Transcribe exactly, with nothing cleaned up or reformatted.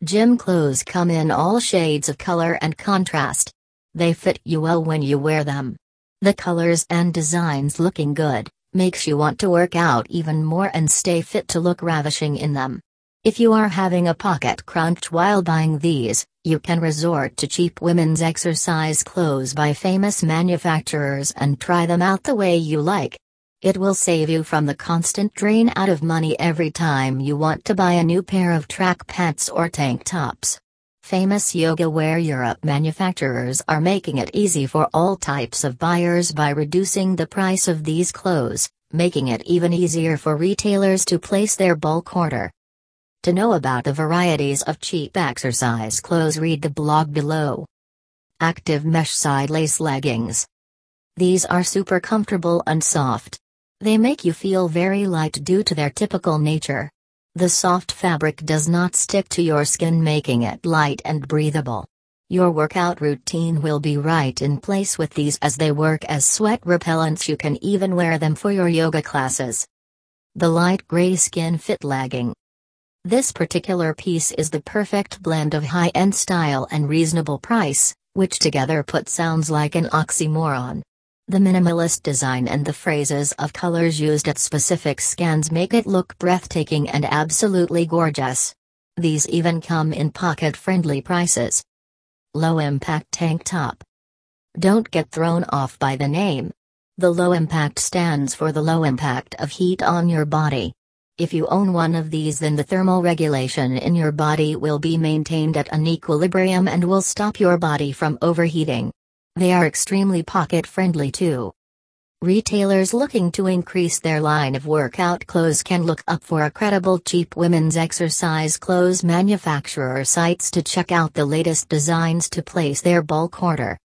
Gym clothes come in all shades of color and contrast. They fit you well when you wear them. The colors and designs looking good makes you want to work out even more and stay fit to look ravishing in them. If you are having a pocket crunch while buying these, you can resort to cheap women's exercise clothes by famous manufacturers and try them out the way you like. It will save you from the constant drain out of money every time you want to buy a new pair of track pants or tank tops. Famous yoga wear Europe manufacturers are making it easy for all types of buyers by reducing the price of these clothes, making it even easier for retailers to place their bulk order. To know about the varieties of cheap exercise clothes, read the blog below. Active mesh side lace leggings. These are super comfortable and soft. They make you feel very light due to their typical nature. The soft fabric does not stick to your skin, making it light and breathable. Your workout routine will be right in place with these, as they work as sweat repellents. You can even wear them for your yoga classes. The light gray skin fit legging. This particular piece is the perfect blend of high-end style and reasonable price, which together put sounds like an oxymoron. The minimalist design and the phrases of colors used at specific scans make it look breathtaking and absolutely gorgeous. These even come in pocket-friendly prices. Low-impact tank top. Don't get thrown off by the name. The low impact stands for the low impact of heat on your body. If you own one of these, then the thermal regulation in your body will be maintained at an equilibrium and will stop your body from overheating. They are extremely pocket-friendly too. Retailers looking to increase their line of workout clothes can look up for a credible cheap women's exercise clothes manufacturer sites to check out the latest designs to place their bulk order.